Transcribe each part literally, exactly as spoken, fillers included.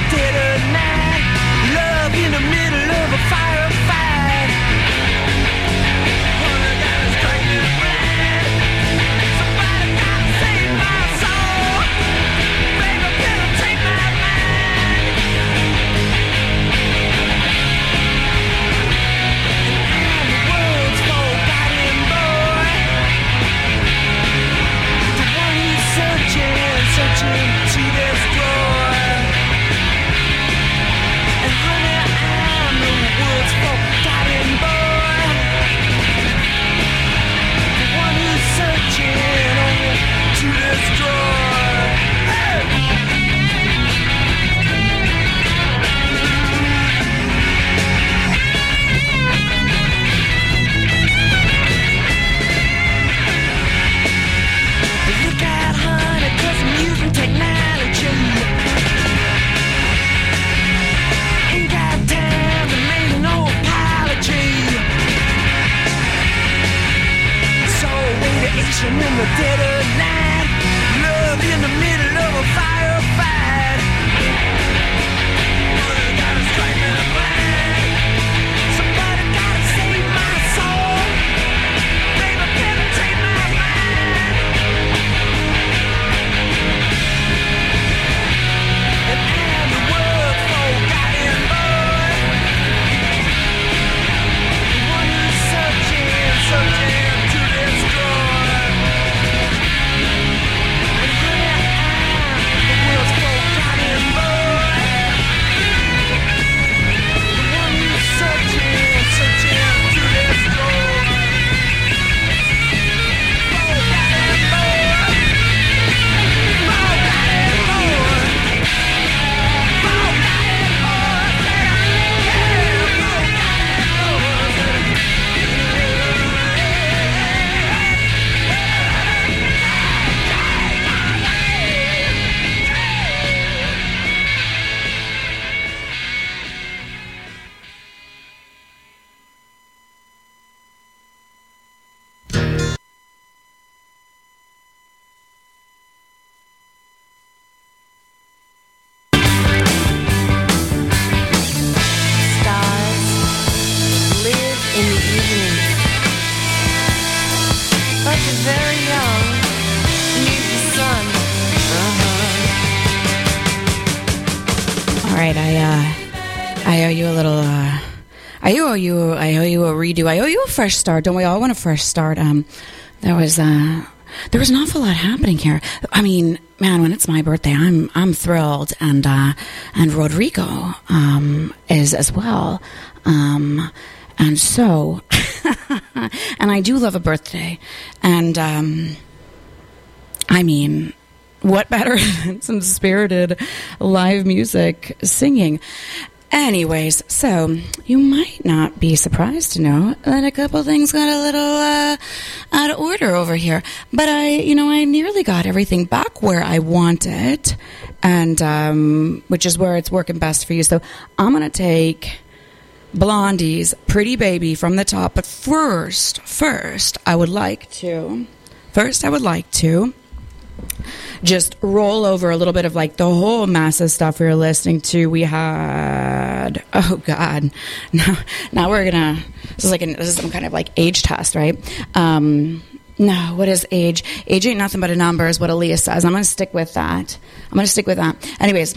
dead of night. Love in the middle of a firefight. Wanna gotta strike me blind. Somebody gotta save my soul. Baby, can I take my mind? And I'm the world's forgotten boy. The one who's searching, searching to destroy. And honey, I'm the world's forgotten boy. The one who's searching only to destroy. Hey! Look out, honey, 'cause I'm using technology. Ain't got time to make no apology. So radiation in the dead of night. Love in the middle of a firefight. Wanna gotta strike me blind. Somebody gotta save my soul. Baby, penetrate my mind. And I'm the world's forgotten boy. The one who's searching, searching to destroy. And honey, I'm the world's forgotten boy. The one who's searching, searching to destroy. Forgotten boy. Forgotten boy. Stars live in the evening, but the very young need the sun. All right, I uh, I owe you a little. Uh, I owe you. I owe you a redo. I owe you a fresh start. Don't we all want a fresh start? Um, there was uh, there was an awful lot happening here. I mean, man, when it's my birthday, I'm I'm thrilled, and uh, and Rodrigo um, is as well. Um, and so, and I do love a birthday, and um, I mean, what better than some spirited live music singing? Anyways, so you might not be surprised to know that a couple things got a little uh, out of order over here. But I, you know, I nearly got everything back where I want it, and um, which is where it's working best for you. So I'm going to take Blondie's Pretty Baby from the top. But first, first, I would like to, first I would like to just roll over a little bit of like the whole massive stuff we were listening to. We had, oh God, now, now we're gonna, this is like, an, this is some kind of like age test, right? Um, no, what is age? Age ain't nothing but a number is what Aaliyah says. I'm gonna stick with that. I'm gonna stick with that. Anyways,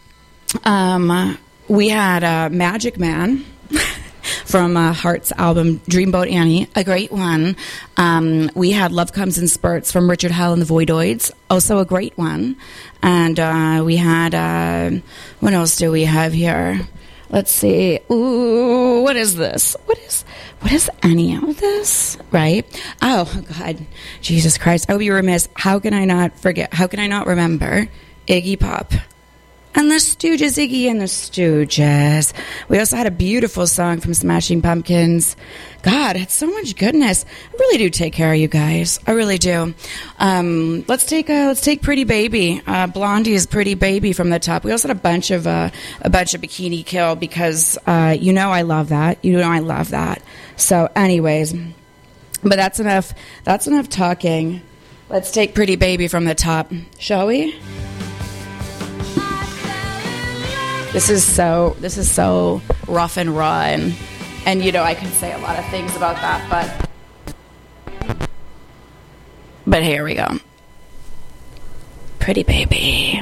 um, we had uh, Magic Man from uh, Heart's album Dreamboat Annie, a great one. Um, we had Love Comes in Spurts from Richard Hell and the Voidoids, also a great one. And uh, we had, uh, what else do we have here? Let's see. Ooh, what is this? What is what is any of this? Right? Oh, God. Jesus Christ. I would be remiss. How can I not forget? How can I not remember Iggy Pop? And the Stooges, Iggy and the Stooges. We also had a beautiful song from Smashing Pumpkins. God, it's so much goodness. I really do take care of you guys. I really do. Um, let's take uh, let's take Pretty Baby. Uh, Blondie's Pretty Baby from the top. We also had a bunch of uh, a bunch of Bikini Kill because uh, you know I love that. You know I love that. So, anyways, but that's enough. That's enough talking. Let's take Pretty Baby from the top, shall we? This is so this is so rough and raw, and and you know I could say a lot of things about that, but but here we go. Pretty baby.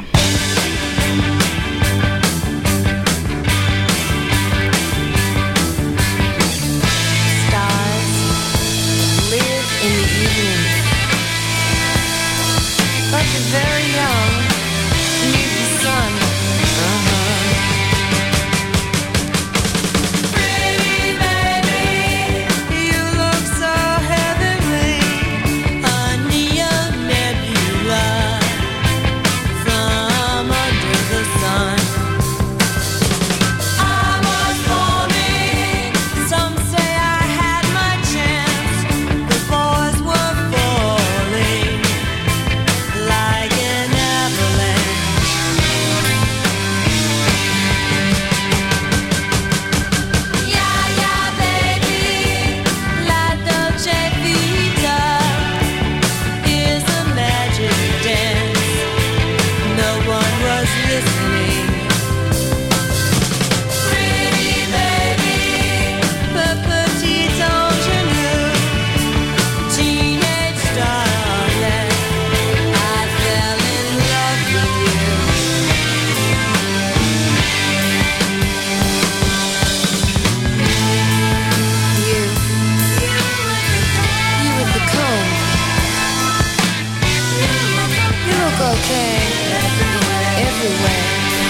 Stars live in the evening, but you're very young, need the sun. Uh-huh. Pretty baby, you look so heavenly, honey, a nebula from under the sun. I was forming, some say I had my chance. The boys were falling like an avalanche. Yeah, yeah, baby, la dolce vita is a magic dance. No one was listening. Pretty baby, but petite ingenue, teenage starlet, I fell in love with you. You, you with the comb. You look okay everywhere.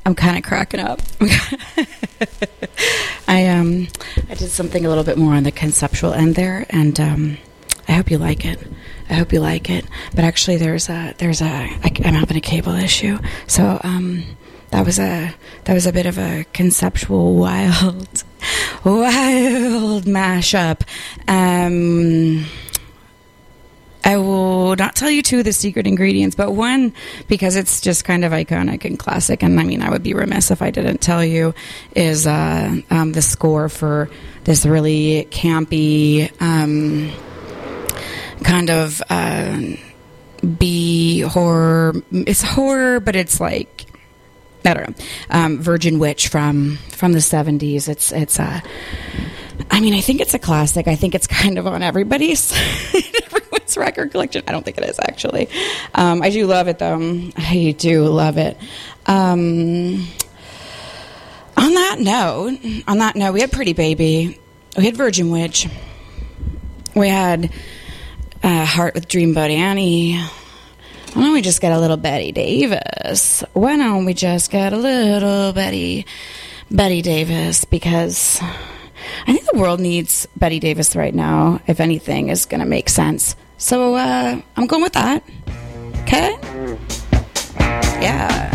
I'm kind of cracking up. I um I did something a little bit more on the conceptual end there, and um, I hope you like it. I hope you like it. But actually, there's a there's a I, I'm having a cable issue, so um that was a that was a bit of a conceptual wild wild mashup. Um. I will not tell you two of the secret ingredients, but one, because it's just kind of iconic and classic, and I mean, I would be remiss if I didn't tell you, is uh, um, the score for this really campy um, kind of uh, B horror. It's horror, but it's like, I don't know, um, Virgin Witch from from the seventies. It's it's uh, I mean, I think it's a classic. I think it's kind of on everybody's everyone's record collection. I don't think it is, actually. Um, I do love it, though. I do love it. Um, on that note, on that note, we had Pretty Baby. We had Virgin Witch. We had uh, Heart with Dreamboat Annie. Why don't we just get a little Betty Davis? Why don't we just get a little Betty, Betty Davis? Because I think the world needs Betty Davis right now, if anything is going to make sense. So uh, I'm going with that. Okay? Yeah.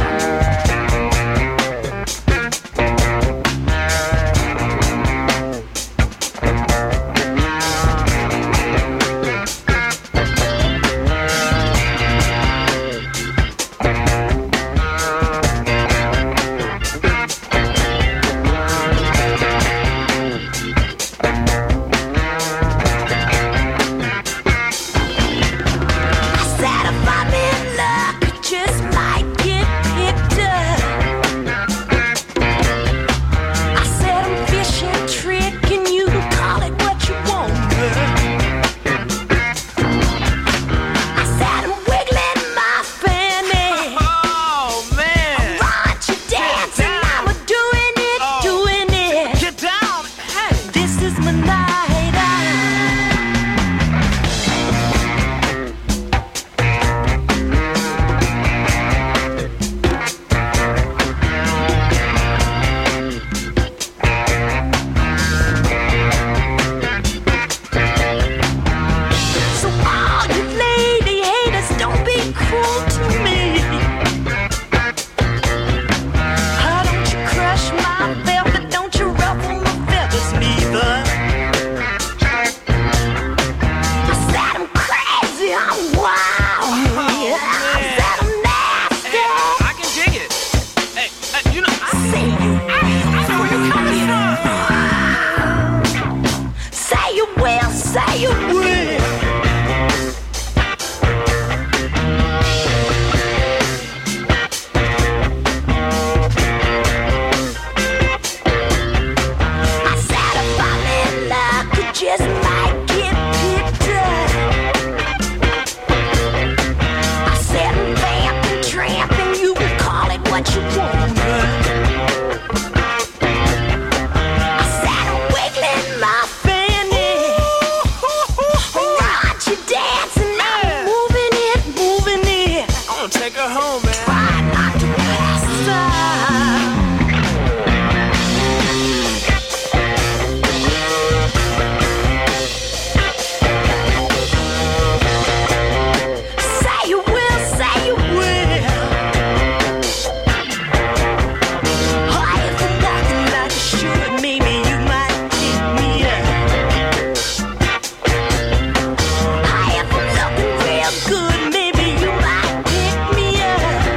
Good, maybe you might pick me up.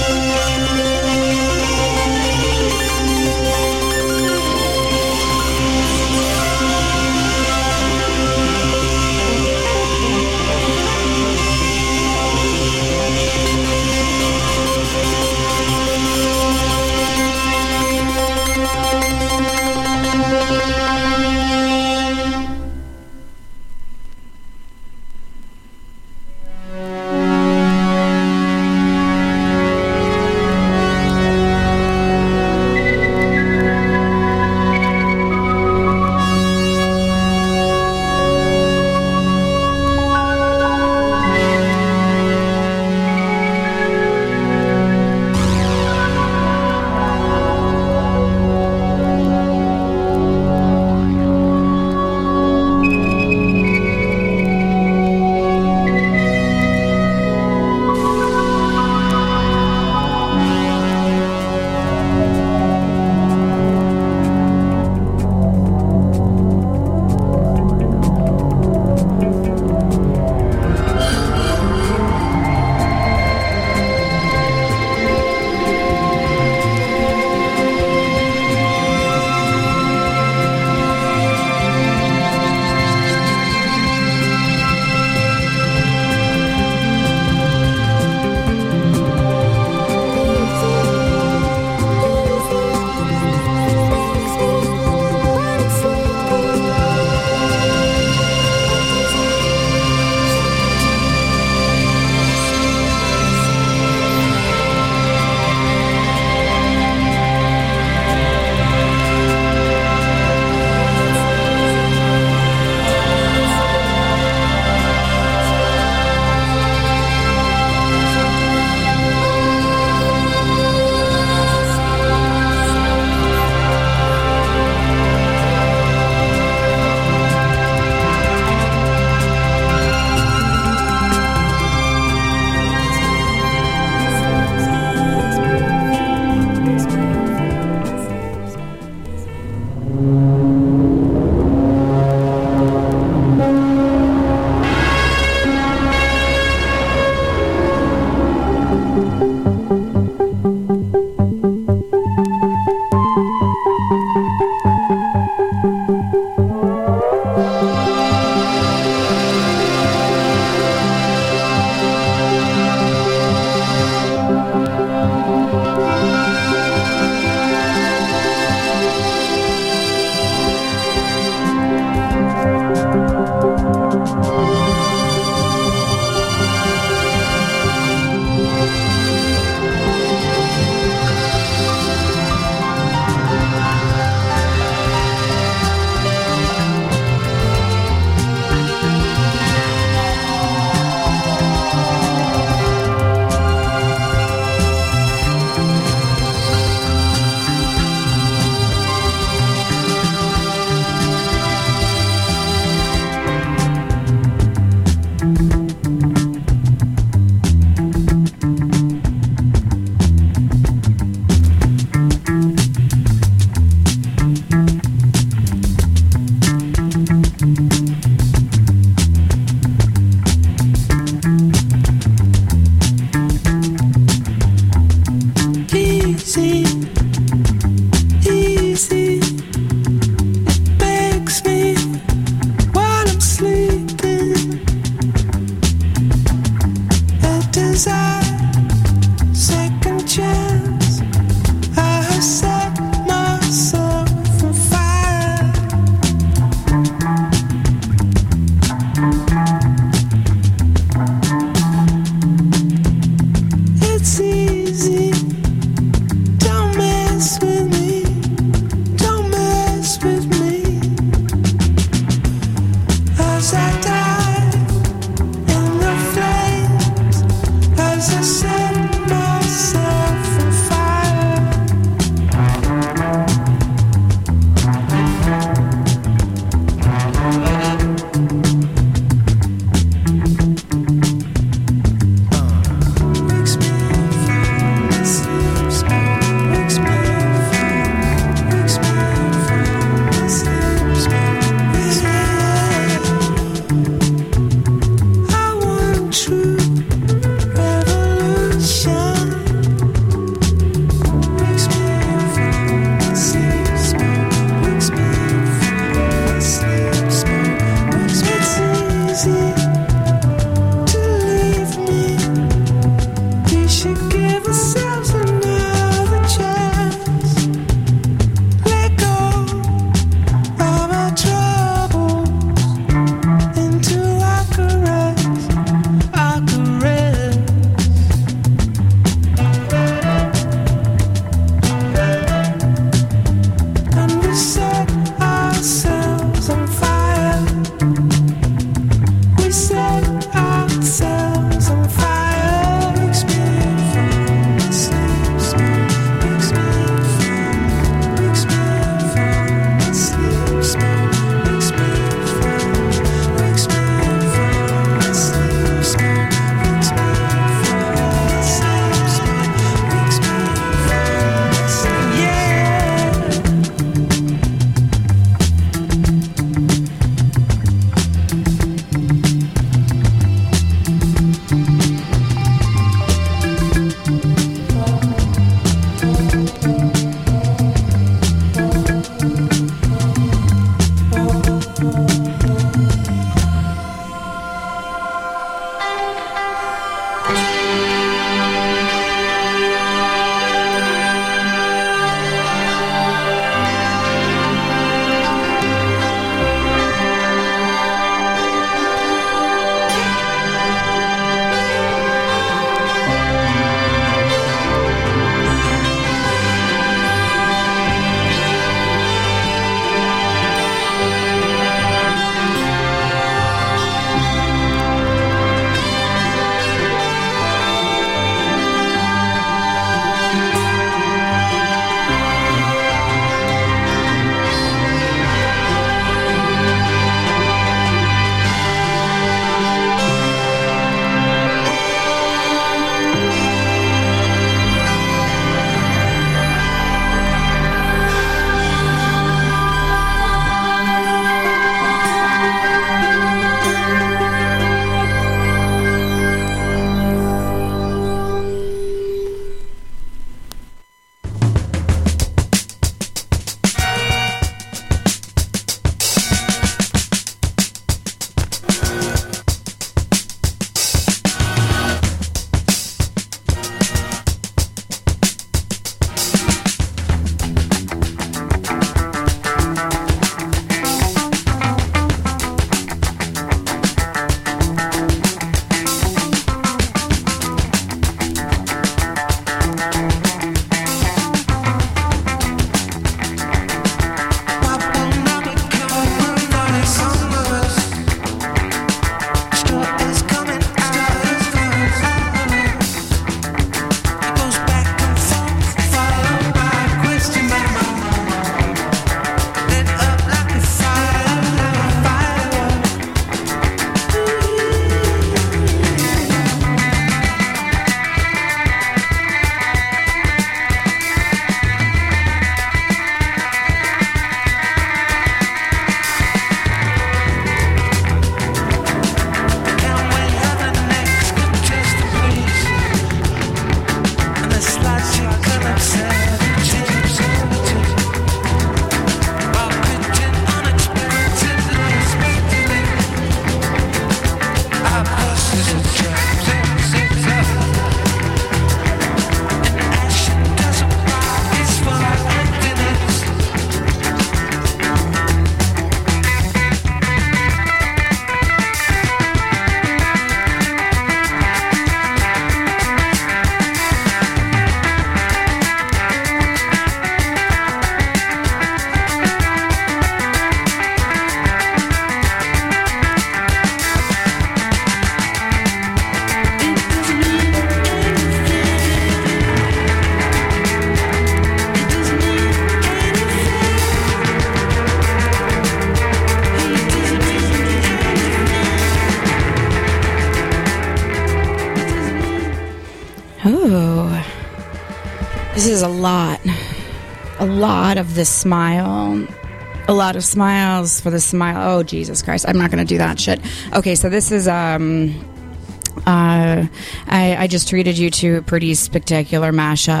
This is a lot. A lot of the smile. A lot of smiles for the smile. Oh, Jesus Christ. I'm not going to do that shit. Okay, so this is... um. Uh, I, I just treated you to a pretty spectacular mashup.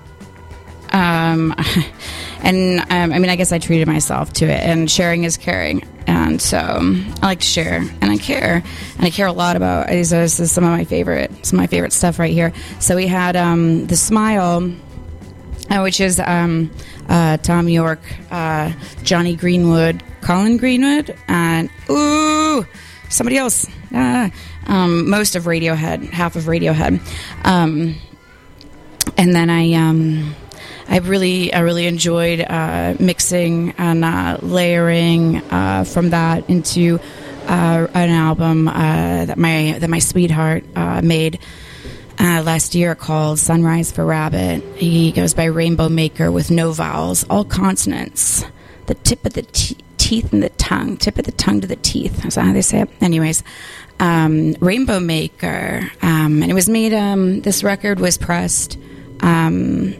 Um, and um, I mean, I guess I treated myself to it. And sharing is caring, and so um, I like to share, and I care, and I care a lot about. This is some of my favorite, some of my favorite stuff right here. So we had um, the Smile, uh, which is um, uh, Tom York, uh, Johnny Greenwood, Colin Greenwood, and ooh, somebody else. Uh, um, most of Radiohead, half of Radiohead, um, and then I, um, I really, I really enjoyed uh, mixing and uh, layering uh, from that into uh, an album uh, that my that my sweetheart uh, made uh, last year called "Sunrise for Rabbit." He goes by Rainbow Maker with no vowels, all consonants. The tip of the te- teeth and the tongue, tip of the tongue to the teeth. Is that how they say it? Anyways. Um, Rainbow Maker, um, and it was made, um, this record was pressed um,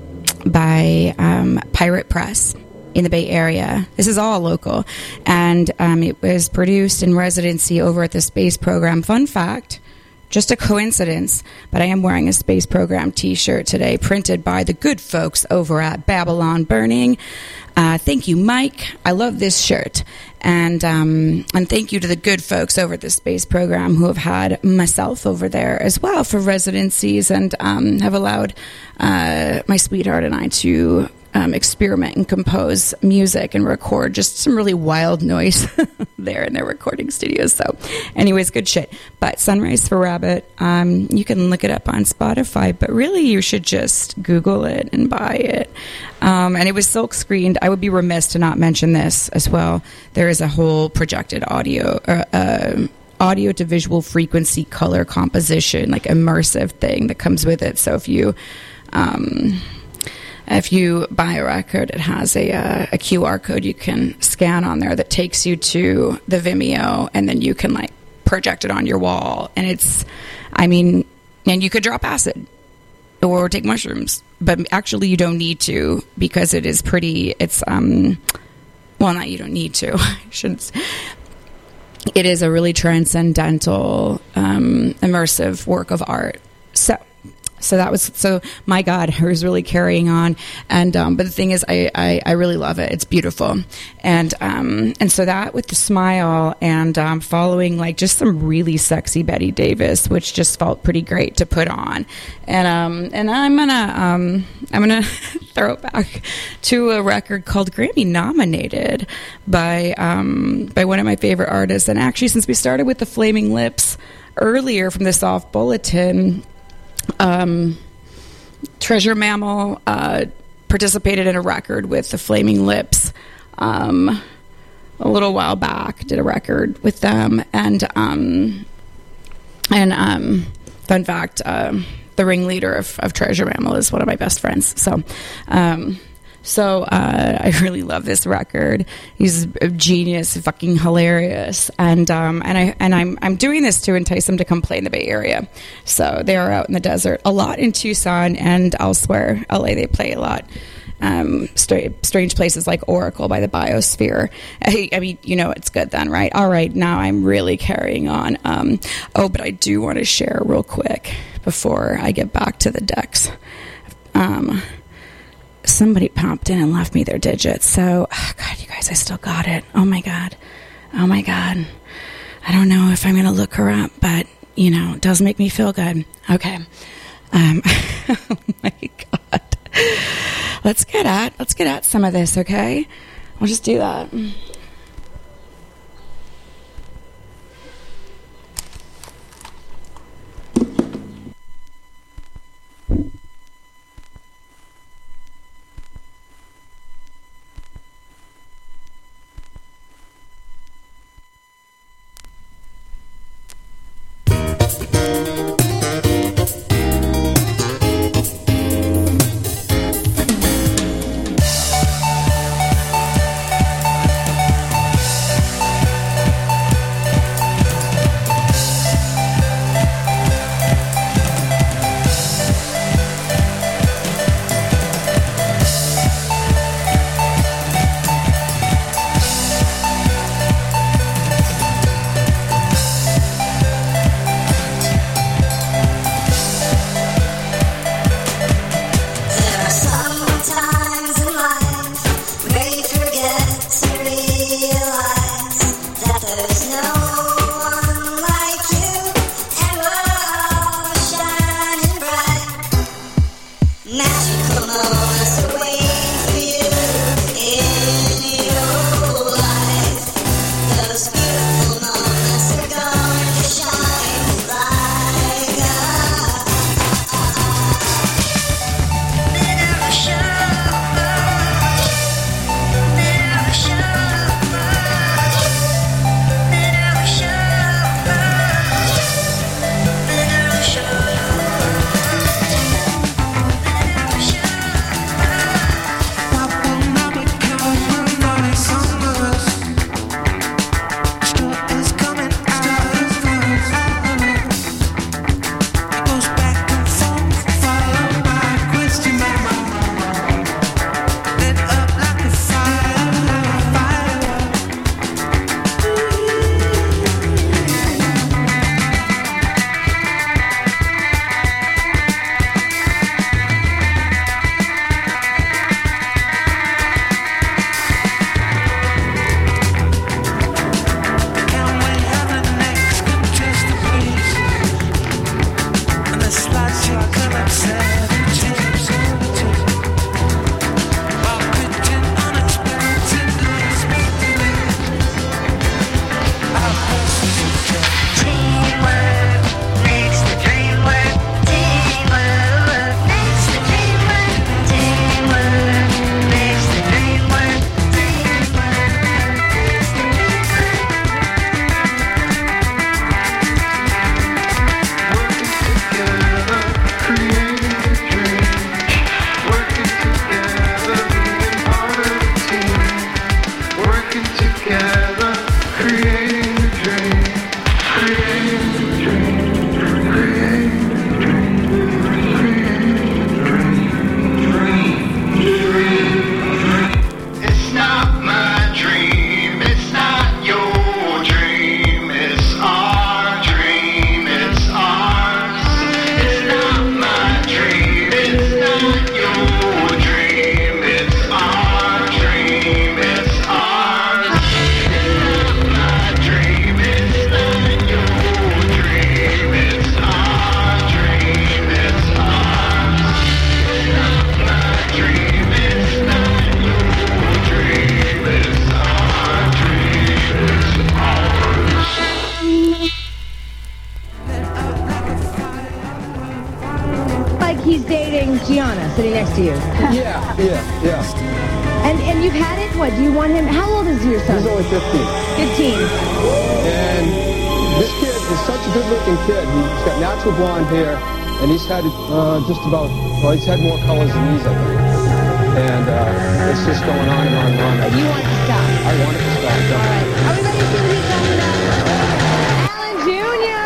by um, Pirate Press in the Bay Area. This is all local, and um, it was produced in residency over at the Space Program. Fun fact, just a coincidence, but I am wearing a Space Program t-shirt today, printed by the good folks over at Babylon Burning. Uh, thank you, Mike. I love this shirt. And um, and thank you to the good folks over at the Space Program who have had myself over there as well for residencies, and um, have allowed uh, my sweetheart and I to um, experiment and compose music and record just some really wild noise there in their recording studios. So anyways, good shit. But Sunrise for Rabbit, um, you can look it up on Spotify, but really you should just Google it and buy it. Um, and it was silk screened. I would be remiss to not mention this as well. There is a whole projected audio, uh, uh, audio to visual frequency color composition, like immersive thing that comes with it. So if you, um, if you buy a record, it has a, uh, a Q R code you can scan on there that takes you to the Vimeo, and then you can like project it on your wall. And it's, I mean, and you could drop acid or take mushrooms, but actually you don't need to, because it is pretty, it's, um, well, not you don't need to, I shouldn't, it is a really transcendental, um, immersive work of art. So, so that was, so my God, I was really carrying on. And, um, but the thing is, I, I, I really love it. It's beautiful. And, um, and so that with the Smile, and, um, following like just some really sexy Betty Davis, which just felt pretty great to put on. And, um, and I'm gonna, um, I'm gonna throw it back to a record called Grammy Nominated by, um, by one of my favorite artists. And actually, since we started with the Flaming Lips earlier from the Soft Bulletin, Um, Treasure Mammal uh, participated in a record with the Flaming Lips um, a little while back. Did a record with them, and um, and um, fun fact: um, the ringleader of, of Treasure Mammal is one of my best friends. So. Um, So uh, I really love this record. He's a genius, fucking hilarious, and um, and I and I'm I'm doing this to entice them to come play in the Bay Area. So they are out in the desert a lot in Tucson and elsewhere. L A, they play a lot. Um, stra- strange places like Oracle by the Biosphere. I, I mean, you know, it's good then, right? All right, now I'm really carrying on. Um, oh, but I do want to share real quick before I get back to the decks. Um, Somebody popped in and left me their digits. So, oh God, you guys, I still got it. Oh my God. Oh my God. I don't know if I'm going to look her up, but, you know, it does make me feel good. Okay. Um, oh my God. Let's get at, let's get at some of this, okay? We'll just do that. Gianna sitting next to you. Yeah, yeah, yeah. And and you've had it? What, do you want him? How old is your son? He's only fifteen. fifteen. And this kid is such a good-looking kid. He's got natural blonde hair, and he's had uh, just about, well, he's had more colors than these, I think. And uh, it's just going on and on and on. And you want it to stop? I want it to stop. All right. Are we ready to see what he's talking about? Alan Junior!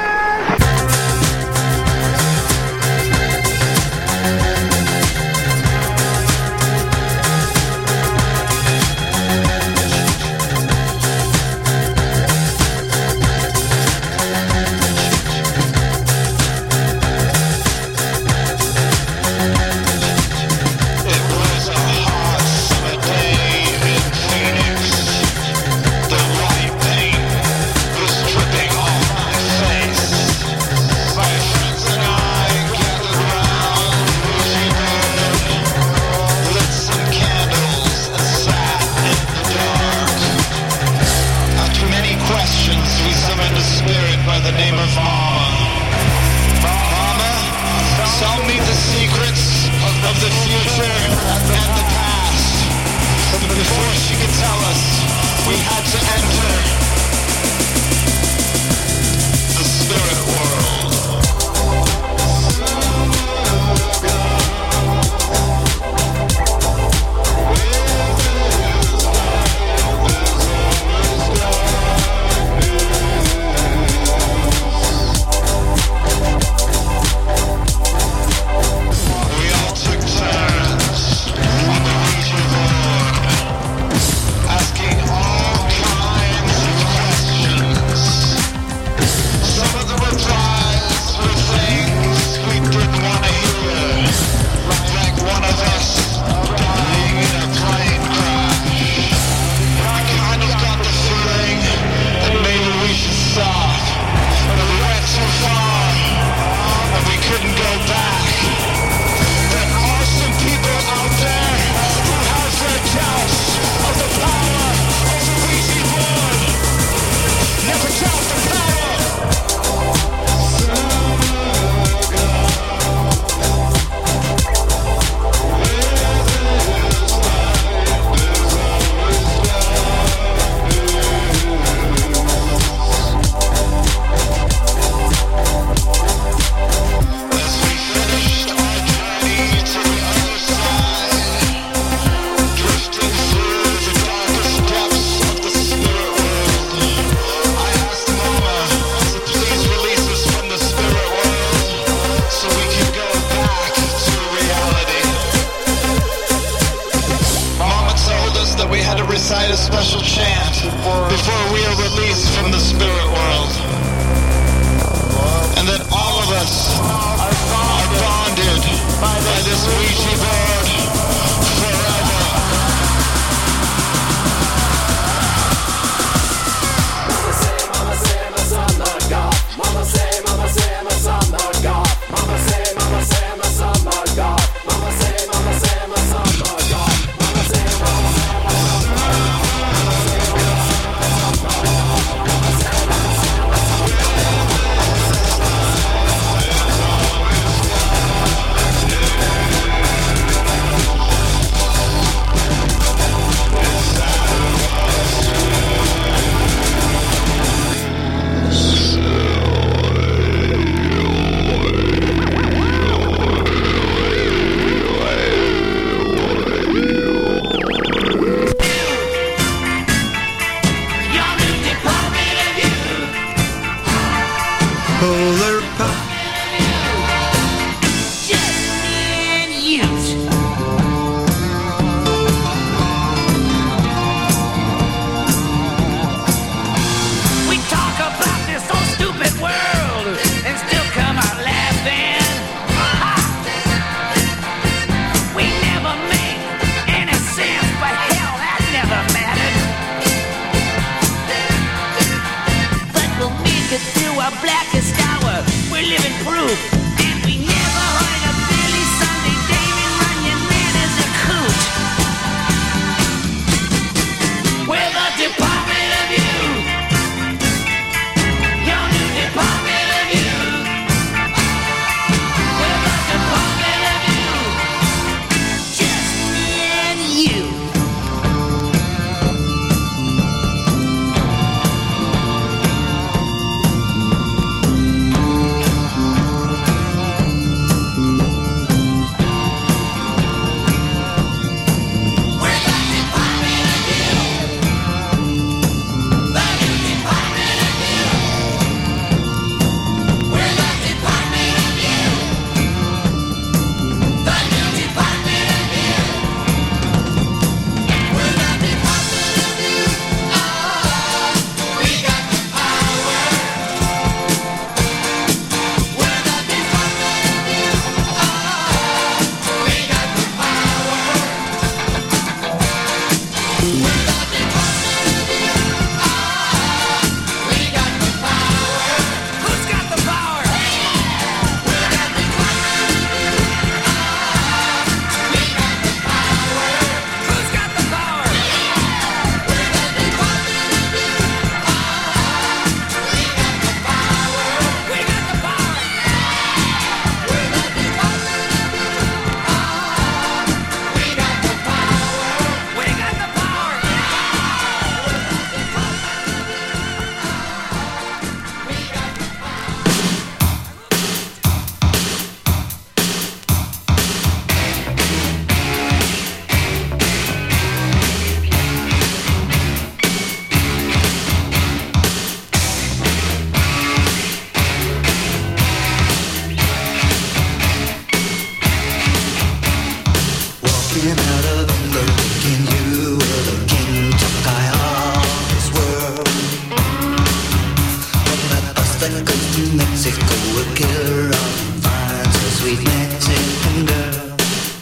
that goes to Mexico, a killer often finds a sweet Mexican girl.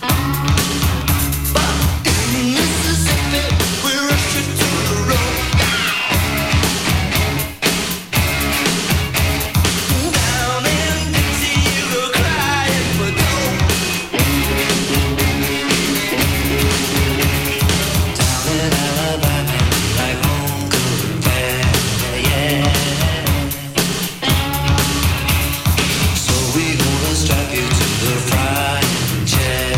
But in Mississippi, we rush you to the road. Down in Dixie, you go crying for dough. Down in Alabama, like home cooked fare, yeah. So we gonna strap you to the frying chair.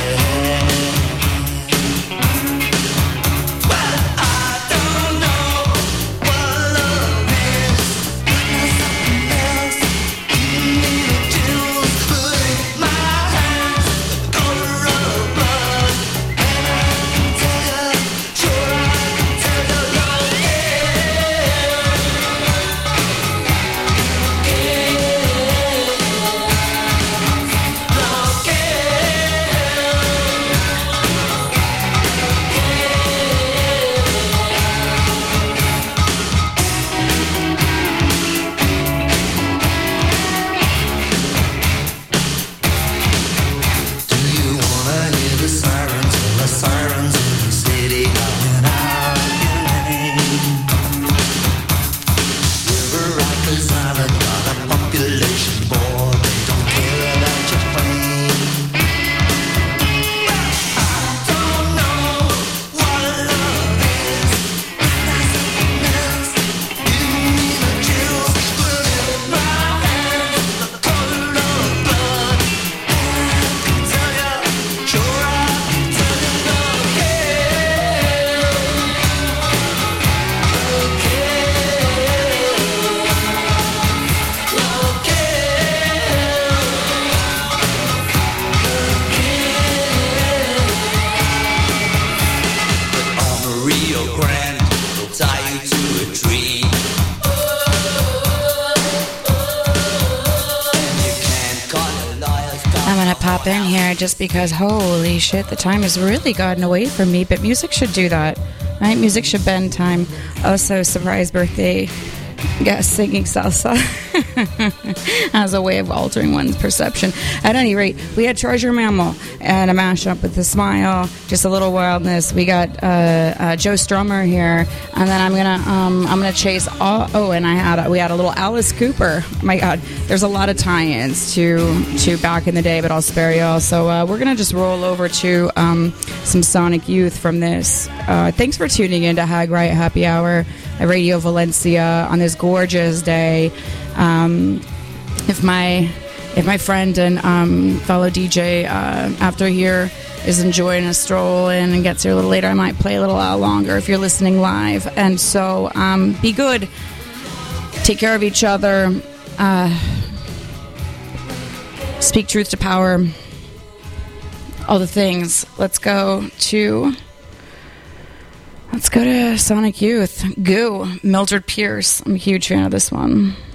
Well, I don't know what love is. There's something else giving me the chills, but in my hands, the color of blood. And I can tell you, sure I can tell you, love, do you wanna hear the sirens? Well, the sirens in the city calling out your name. River Rikers Island got a population, boy, they don't care about your fame. I don't know what love is. There's something else giving me the chills, but in my hands, the color of blood. And I can tell you, sure I can tell you, love, yeah. Love, But on the Rio Grande, they'll tie you to a tree. And you can't call a liar's I'm gonna pop in here just because, holy shit, the time has really gotten away from me. But music should do that, right? Music should bend time. Also, surprise birthday guest singing salsa as a way of altering one's perception. At any rate, we had Treasure Mammal and a mashup with a smile, just a little wildness. We got uh, uh, Joe Strummer here, and then I'm gonna um, I'm gonna chase. All, oh, and I had a, we had a little Alice Cooper. My God, there's a lot of tie-ins to to back in the day, but I'll spare y'all. So uh, we're gonna just roll over to um, some Sonic Youth from this. Uh, thanks for tuning in to Hag Riot Happy Hour at Radio Valencia on this gorgeous day. Um, if my if my friend and um, fellow D J uh, after here is enjoying a stroll in and gets here a little later, I might play a little while longer if you're listening live. And so um, be good, take care of each other, uh, speak truth to power, all the things. Let's go to Let's go to Sonic Youth. Goo, Mildred Pierce. I'm a huge fan of this one.